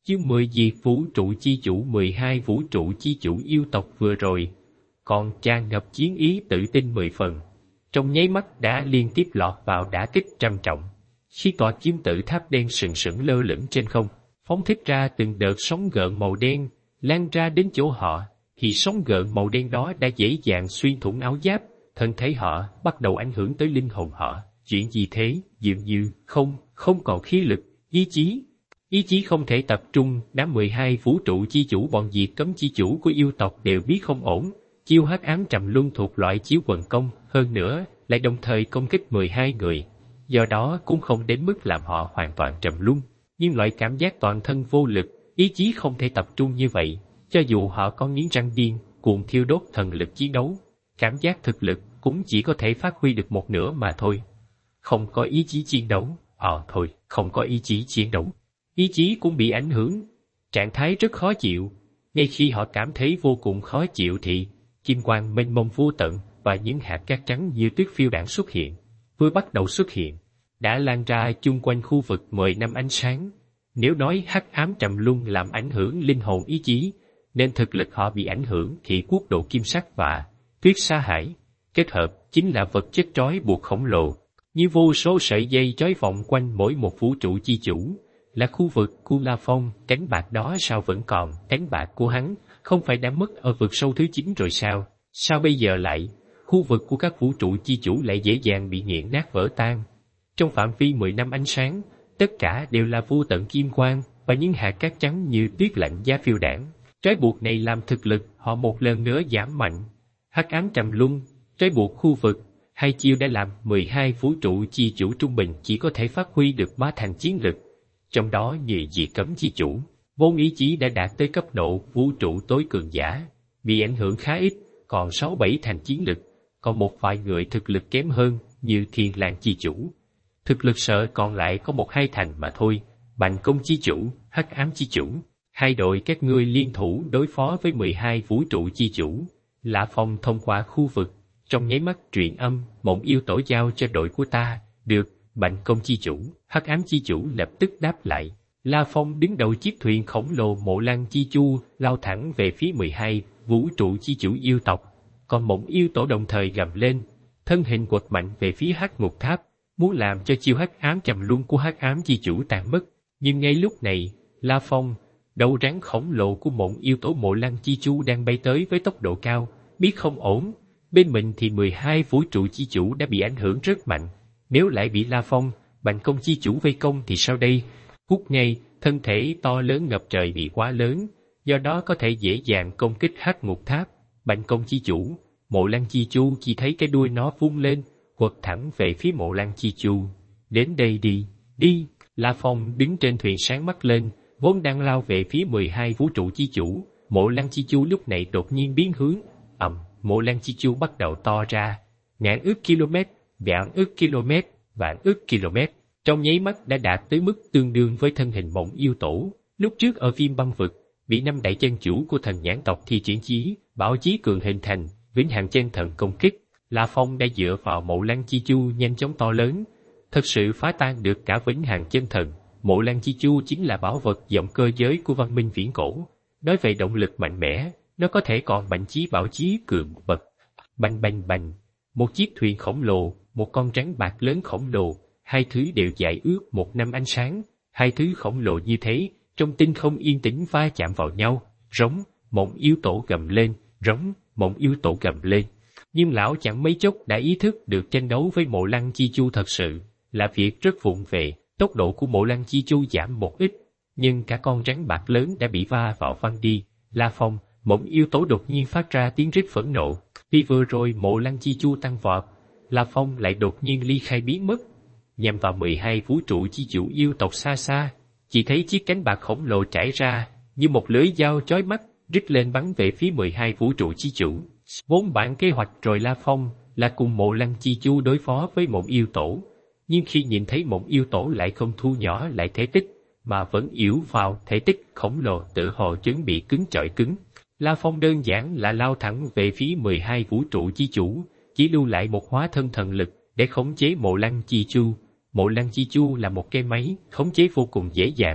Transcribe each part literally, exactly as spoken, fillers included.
Chương mười diệt vũ trụ chi chủ mười hai vũ trụ chi chủ yêu tộc vừa rồi, còn tràn ngập chiến ý tự tin mười phần. Trong nháy mắt đã liên tiếp lọt vào đả kích trầm trọng. Khi tòa kim tự tháp đen sừng sững lơ lửng trên không, phóng thích ra từng đợt sóng gợn màu đen, lan ra đến chỗ họ, thì sóng gợn màu đen đó đã dễ dàng xuyên thủng áo giáp, thân thể họ bắt đầu ảnh hưởng tới linh hồn họ. Chuyện gì thế? Dường như không, không còn khí lực, ý chí. Ý chí không thể tập trung. Đám mười hai vũ trụ chi chủ bọn diệt cấm chi chủ của yêu tộc đều biết không ổn. Chiêu hắc ám trầm luân thuộc loại chiếu quần công, hơn nữa lại đồng thời công kích mười hai người. Do đó cũng không đến mức làm họ hoàn toàn trầm luân, nhưng loại cảm giác toàn thân vô lực, ý chí không thể tập trung như vậy, cho dù họ có nghiến răng điên, cuồng thiêu đốt thần lực chiến đấu, cảm giác thực lực cũng chỉ có thể phát huy được một nửa mà thôi. Không có ý chí chiến đấu, ờ thôi, không có ý chí chiến đấu. Ý chí cũng bị ảnh hưởng, trạng thái rất khó chịu. Ngay khi họ cảm thấy vô cùng khó chịu thì kim quang mênh mông vô tận và những hạt cát trắng như tuyết phiêu đãng xuất hiện. Vừa bắt đầu xuất hiện, đã lan ra chung quanh khu vực mười năm ánh sáng. Nếu nói hắc ám trầm luân làm ảnh hưởng linh hồn ý chí, nên thực lực họ bị ảnh hưởng thì quốc độ kim sắc và tuyết sa hải kết hợp chính là vật chất trói buộc khổng lồ, như vô số sợi dây trói vòng quanh mỗi một vũ trụ chi chủ. Là khu vực của La Phong, cánh bạc đó sao vẫn còn? Cánh bạc của hắn không phải đã mất ở vực sâu thứ chín rồi sao? Sao bây giờ lại? Khu vực của các vũ trụ chi chủ lại dễ dàng bị nghiền nát vỡ tan. Trong phạm vi mười năm ánh sáng, tất cả đều là vô tận kim quang và những hạt cát trắng như tuyết lạnh giá phiêu đãng. Trói buộc này làm thực lực họ một lần nữa giảm mạnh. Hắc ám trầm luân, trói buộc khu vực, hai chiêu đã làm mười hai vũ trụ chi chủ trung bình chỉ có thể phát huy được ba thành chiến lực. Trong đó như diệt cấm chi chủ, vốn ý chí đã đạt tới cấp độ vũ trụ tối cường giả, bị ảnh hưởng khá ít, còn sáu bảy thành chiến lực, còn một vài người thực lực kém hơn như thiên lang chi chủ. Thực lực sợ còn lại có một hai thành mà thôi. Bành công chi chủ, hắc ám chi chủ, hai đội các ngươi liên thủ đối phó với mười hai vũ trụ chi chủ. Lã Phong thông qua khu vực, trong nháy mắt truyền âm, mộng yêu tổ giao cho đội của ta, được. Bành công chi chủ, hắc ám chi chủ lập tức đáp lại. La Phong đứng đầu chiếc thuyền khổng lồ Mộ Lăng chi chu, lao thẳng về phía mười hai vũ trụ chi chủ yêu tộc. Còn mộng yêu tổ đồng thời gầm lên, thân hình quật mạnh về phía hắc ngục tháp, muốn làm cho chiêu hắc ám trầm luân của hắc ám chi chủ tàn mất. Nhưng ngay lúc này, La Phong, đầu rắn khổng lồ của mộng yêu tổ Mộ Lăng chi chu đang bay tới với tốc độ cao, biết không ổn. Bên mình thì mười hai vũ trụ chi chủ đã bị ảnh hưởng rất mạnh. Nếu lại bị La Phong, Bành công chi chủ vây công thì sao đây? Hút ngay, thân thể to lớn ngập trời bị quá lớn, do đó có thể dễ dàng công kích hắc ngục tháp. Bành công chi chủ, Mộ Lăng chi chu chỉ thấy cái đuôi nó vung lên, quật thẳng về phía Mộ Lăng chi chu. Đến đây đi, đi! La Phong đứng trên thuyền sáng mắt lên, vốn đang lao về phía mười hai vũ trụ chi chủ. Mộ Lăng chi chu lúc này đột nhiên biến hướng, ầm, Mộ Lăng chi chu bắt đầu to ra, ngàn ước km. Vạn ức km, vạn ức km, trong nháy mắt đã đạt tới mức tương đương với thân hình mộng yêu tổ. Lúc trước ở Viêm Băng Vực, bị năm đại chân chủ của thần nhãn tộc thi triển chí, bảo chí cường hình thành, vĩnh hằng chân thần công kích. La Phong đã dựa vào Mộ Lăng chi chu nhanh chóng to lớn, thật sự phá tan được cả vĩnh hằng chân thần. Mộ Lăng chi chu chính là bảo vật vọng cơ giới của văn minh viễn cổ. Nói về động lực mạnh mẽ, nó có thể còn mạnh chí bảo chí cường bậc. Bành bành bành, một chiếc thuyền khổng lồ, một con rắn bạc lớn khổng lồ, hai thứ đều dài ước một năm ánh sáng, hai thứ khổng lồ như thế, trong tinh không yên tĩnh va chạm vào nhau, rống, mộng yêu tổ gầm lên, rống, mộng yêu tổ gầm lên. Nhưng lão chẳng mấy chốc đã ý thức được tranh đấu với Mộ Lăng chi chu thật sự là việc rất vụng về, tốc độ của Mộ Lăng chi chu giảm một ít, nhưng cả con rắn bạc lớn đã bị va vào văng đi. La Phong, mộng yêu tổ đột nhiên phát ra tiếng rít phẫn nộ, vì vừa rồi Mộ Lăng chi chu tăng vọt, La Phong lại đột nhiên ly khai biến mất, nhằm vào mười hai vũ trụ chi chủ yêu tộc xa xa. Chỉ thấy chiếc cánh bạc khổng lồ trải ra, như một lưỡi dao chói mắt, rít lên bắn về phía mười hai vũ trụ chi chủ. Vốn bản kế hoạch rồi La Phong là cùng Mộ Lăng chi chu đối phó với mộng yêu tổ, nhưng khi nhìn thấy mộng yêu tổ lại không thu nhỏ lại thể tích, mà vẫn yếu vào thể tích khổng lồ tự hồ chuẩn bị cứng chọi cứng, La Phong đơn giản là lao thẳng về phía mười hai vũ trụ chi chủ, chỉ lưu lại một hóa thân thần lực để khống chế Mộ Lăng chi chu. Mộ Lăng chi chu là một cái máy khống chế vô cùng dễ dàng,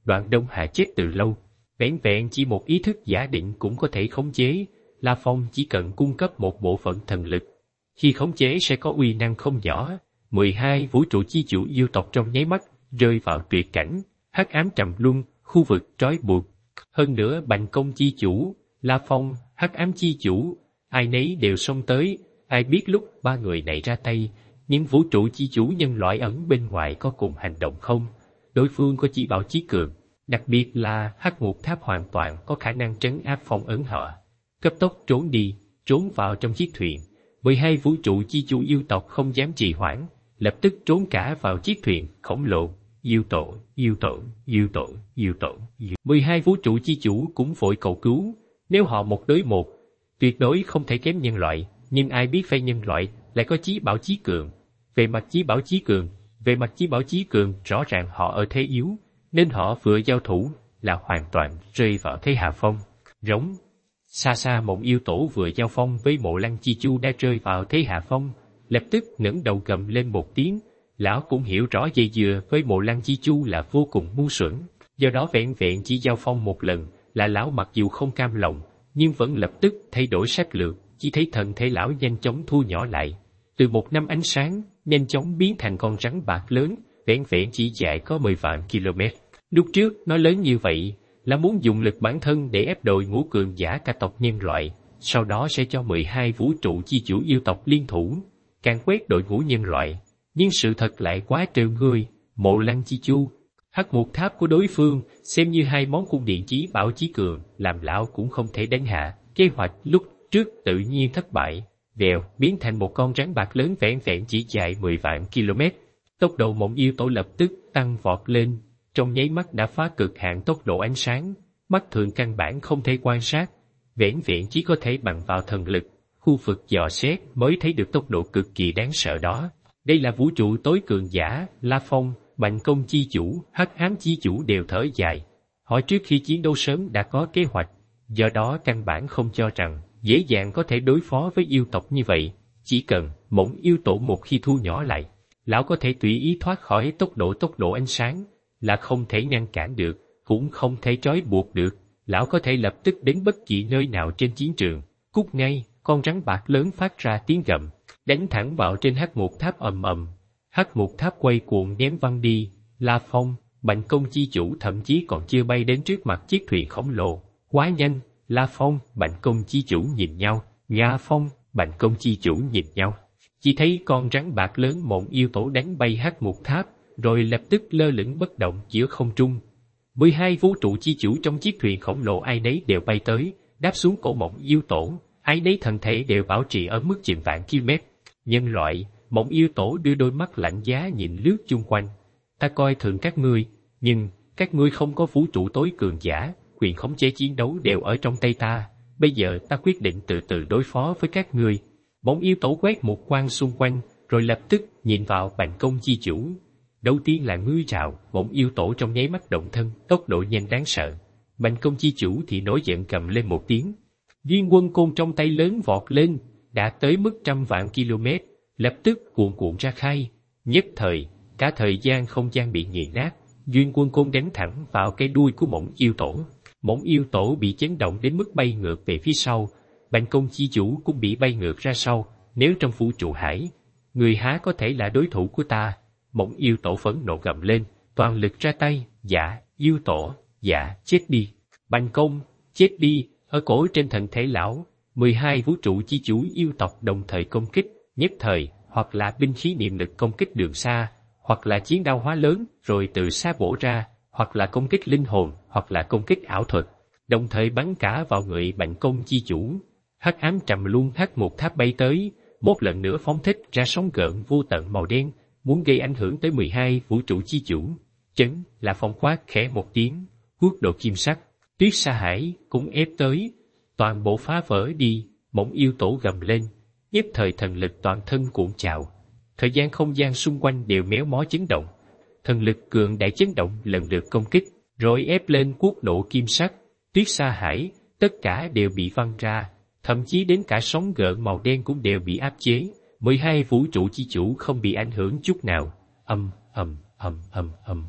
Đoạn Đông Hà chết từ lâu, vẻn vẹn chỉ một ý thức giả định cũng có thể khống chế. La Phong chỉ cần cung cấp một bộ phận thần lực, khi khống chế sẽ có uy năng không nhỏ. mười hai vũ trụ chi chủ yêu tộc trong nháy mắt rơi vào tuyệt cảnh, hắc ám trầm luân, khu vực trói buộc. Hơn nữa Bành Công chi chủ, La Phong, hắc ám chi chủ, ai nấy đều xông tới. Ai biết lúc ba người này ra tay, những vũ trụ chi chủ nhân loại ẩn bên ngoài có cùng hành động không? Đối phương có chỉ bảo chí cường, đặc biệt là Hắc Ngục Tháp hoàn toàn có khả năng trấn áp phong ấn họ. Cấp tốc trốn đi, trốn vào trong chiếc thuyền. mười hai vũ trụ chi chủ yêu tộc không dám trì hoãn, lập tức trốn cả vào chiếc thuyền khổng lồ. Yêu tổ, yêu tổ, yêu tổ, yêu tổ. mười hai vũ trụ chi chủ cũng vội cầu cứu. Nếu họ một đối một, tuyệt đối không thể kém nhân loại. Nhưng ai biết phe nhân loại lại có chí bảo chí cường. Về mặt chí bảo chí cường, về mặt chí bảo chí cường rõ ràng họ ở thế yếu, nên họ vừa giao thủ là hoàn toàn rơi vào thế hạ phong. Rống. Xa xa Mộng Yêu Tổ vừa giao phong với Mộ Lăng Chi Chu đã rơi vào thế hạ phong, lập tức ngẩng đầu gầm lên một tiếng. Lão cũng hiểu rõ dây dừa với Mộ Lăng Chi Chu là vô cùng ngu xuẩn, do đó vẹn vẹn chỉ giao phong một lần là lão mặc dù không cam lòng, nhưng vẫn lập tức thay đổi sách lược. Chỉ thấy thân thể lão nhanh chóng thu nhỏ lại, từ một năm ánh sáng nhanh chóng biến thành con rắn bạc lớn, vẹn vẹn chỉ dài có mười vạn km. Lúc trước nó lớn như vậy là muốn dùng lực bản thân để ép đội ngũ cường giả cả tộc nhân loại, sau đó sẽ cho mười hai vũ trụ chi chủ yêu tộc liên thủ, càng quét đội ngũ nhân loại. Nhưng sự thật lại quá trêu người. Mộ Lăng Chi Chu, Hắc Ngục Tháp của đối phương xem như hai món cung điện chí bảo chí cường, làm lão cũng không thể đánh hạ. Kế hoạch lúc trước tự nhiên thất bại, vèo biến thành một con rắn bạc lớn vẹn vẹn chỉ dài mười vạn km. Tốc độ Mộng Yêu Tổ lập tức tăng vọt lên, trong nháy mắt đã phá cực hạn tốc độ ánh sáng, mắt thường căn bản không thể quan sát, vẻn vẹn chỉ có thể bằng vào thần lực, khu vực dò xét mới thấy được tốc độ cực kỳ đáng sợ đó. Đây là vũ trụ tối cường giả. La Phong, Bành Công chi chủ, Hắc Ám chi chủ đều thở dài. Họ trước khi chiến đấu sớm đã có kế hoạch, do đó căn bản không cho rằng dễ dàng có thể đối phó với yêu tộc như vậy. Chỉ cần Mộng Yêu Tổ một khi thu nhỏ lại, lão có thể tùy ý thoát khỏi tốc độ tốc độ ánh sáng, là không thể ngăn cản được, cũng không thể trói buộc được. Lão có thể lập tức đến bất kỳ nơi nào trên chiến trường. Cút ngay! Con rắn bạc lớn phát ra tiếng gầm, đánh thẳng vào trên Hắc Ngục Tháp ầm ầm. Hắc Ngục Tháp quay cuồng ném văng đi. La Phong, Bành Công chi chủ thậm chí còn chưa bay đến trước mặt chiếc thuyền khổng lồ. Quá nhanh! La Phong, Bành Công chi chủ nhìn nhau, La Phong, Bành Công chi chủ nhìn nhau. Chỉ thấy con rắn bạc lớn Mộng Yêu Tổ đánh bay Hắc Ngục Tháp, rồi lập tức lơ lửng bất động giữa không trung. mười hai vũ trụ chi chủ trong chiếc thuyền khổng lồ ai nấy đều bay tới, đáp xuống cổ Mộng Yêu Tổ, ai nấy thân thể đều bảo trì ở mức chìm vạn km. Nhân loại, Mộng Yêu Tổ đưa đôi mắt lạnh giá nhìn lướt chung quanh. Ta coi thường các ngươi, nhưng các ngươi không có vũ trụ tối cường giả, quyền khống chế chiến đấu đều ở trong tay ta. Bây giờ ta quyết định từ từ đối phó với các ngươi. Mộng Yêu Tổ quét một quang xung quanh, rồi lập tức nhìn vào Bành Công chi chủ. Đầu tiên là ngươi trào, Mộng Yêu Tổ trong nháy mắt động thân, tốc độ nhanh đáng sợ. Bành Công chi chủ thì nổi giận cầm lên một tiếng. Duyên Quân Côn trong tay lớn vọt lên, đã tới mức trăm vạn km, lập tức cuồn cuộn ra khai. Nhất thời, cả thời gian không gian bị nghiền nát, Duyên Quân Côn đánh thẳng vào cái đuôi của Mộng Yêu Tổ. Mộng Yêu Tổ bị chấn động đến mức bay ngược về phía sau, Bành Công chi chủ cũng bị bay ngược ra sau. Nếu trong vũ trụ hải, người há có thể là đối thủ của ta? Mộng Yêu Tổ phẫn nộ gầm lên, toàn lực ra tay. Dạ, Yêu Tổ, dạ, chết đi. Bành Công, chết đi. Ở cổ trên thân thể lão, mười hai vũ trụ chi chủ yêu tộc đồng thời công kích, nhất thời, hoặc là binh khí niệm lực công kích đường xa, hoặc là chiến đao hóa lớn rồi từ xa bổ ra, hoặc là công kích linh hồn, hoặc là công kích ảo thuật, đồng thời bắn cả vào người Bành Công chi chủ. Hắc ám trầm luân Hắc Ngục Tháp bay tới, một lần nữa phóng thích ra sóng gợn vô tận màu đen, muốn gây ảnh hưởng tới mười hai vũ trụ chi chủ. Chấn là phong quát khẽ một tiếng, quốc độ kim sắc, Tuyết Sa Hải cũng ép tới, toàn bộ phá vỡ đi. Mộng Yêu Tổ gầm lên, nhất thời thần lực toàn thân cuộn trào, thời gian không gian xung quanh đều méo mó chấn động, thần lực cường đại chấn động lần lượt công kích, rồi ép lên quốc độ kim sắc, Tuyết Sa Hải, tất cả đều bị văng ra, thậm chí đến cả sóng gợn màu đen cũng đều bị áp chế. mười hai vũ trụ chi chủ không bị ảnh hưởng chút nào. Âm ầm ầm ầm ầm ầm.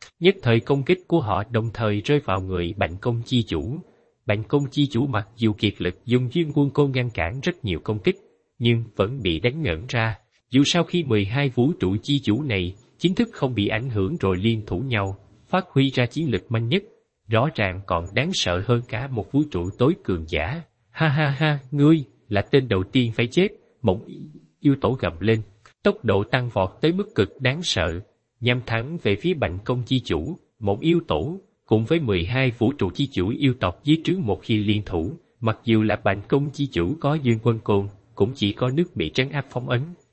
Nhất thời công kích của họ đồng thời rơi vào người Bành Công chi chủ. Bành Công chi chủ mặc dù kiệt lực dùng Dương Quân Côn ngăn cản rất nhiều công kích, nhưng vẫn bị đánh ngẩn ra. Dù sao khi mười hai vũ trụ chi chủ này chính thức không bị ảnh hưởng rồi liên thủ nhau, phát huy ra chiến lực mạnh nhất, rõ ràng còn đáng sợ hơn cả một vũ trụ tối cường giả. Ha ha ha, ngươi là tên đầu tiên phải chết. Mộng yêu tổ gầm lên, tốc độ tăng vọt tới mức cực đáng sợ, nhằm thẳng về phía Bành Công chi chủ. Mộng yêu tổ cùng với mười hai vũ trụ chi chủ yêu tộc dưới trướng một khi liên thủ, mặc dù là Bành Công chi chủ có Dương Quân Côn, cũng chỉ có nước bị trấn áp phong ấn.